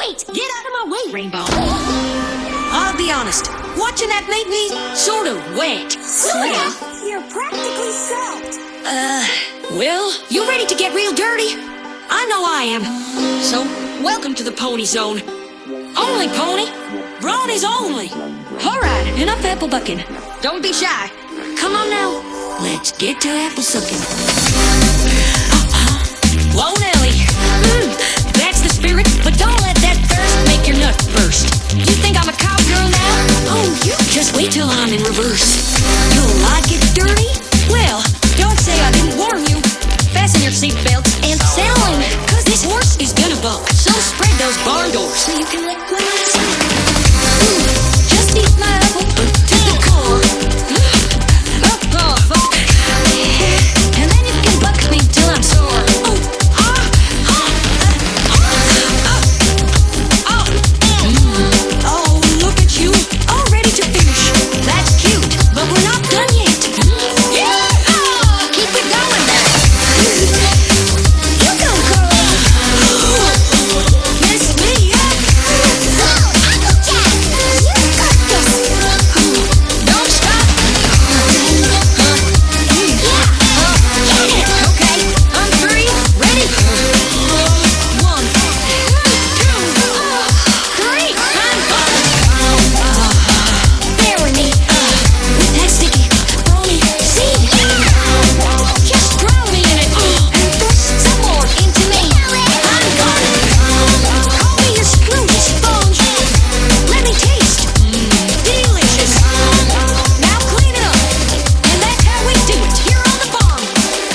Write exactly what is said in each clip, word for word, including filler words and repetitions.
Wait, get out of my way, Rainbow. I'll be honest, watching that made me sort of wet. Soda, you're practically soaked. Uh, well, you ready to get real dirty? I know I am. So, welcome to the Pony Zone. Only pony, bronies only. All right, enough apple bucking. Don't be shy. Come on now, let's get to apple sucking. Uh-uh. Whoa, Nelly. Mm, that's the spirit, but don't let that thirst make your nuts burst. You think I'm a cowgirl now? Oh, you just wait till I'm in reverse. You'll like it dirty? Well, don't say I didn't warn you. Fasten your seatbelts and settle in, cause this horse is gonna buck. So spread those barn doors so you can let go of the sun. Mm, just eat my apple to the core. Oh, oh, fuck. And then you can buck me till I'm sore. Oh, ah, ah, ah, ah, ah. Mm. Oh, look at you, all ready to finish. That's cute, but we're not done yet. Yeah, ah, keep it going now. You go, girl. Miss me up. Applejack, you got this. Don't stop. Yeah, Okay, on three, ready? One, two, three, and bear with me. with that sticky brony seed, just drown me in it and thrust some more into me. I'm gonna call me your screwy sponge. Let me taste. Delicious. Now clean it up, and that's how we do it here on the farm.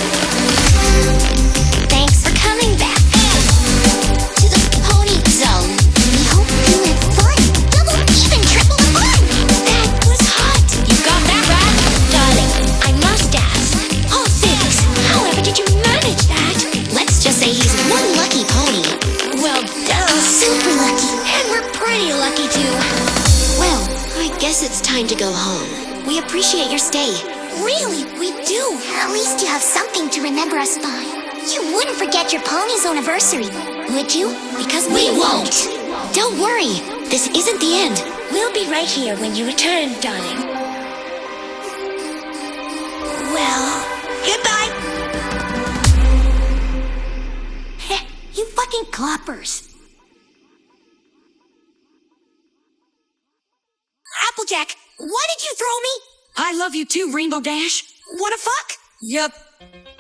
Thanks for coming back to the Pony Zone. We hope you had fun. Double, even triple the fun. That was hot. You got that right? Darling, I must ask. Oh, thanks. However did you manage that? Let's just say he's one lucky pony. Well, duh. Super lucky. And we're pretty lucky, too. Well, I guess it's time to go home. We appreciate your stay. Really, we do. At least you have something to remember us by. You wouldn't forget your pony's anniversary, would you? Because we, won't. Don't worry. This isn't the end. We'll be right here when you return, darling. Well, goodbye. Heh, you fucking cloppers. Applejack, why did you throw me? I love you too, Rainbow Dash. Wanna fuck? Yup.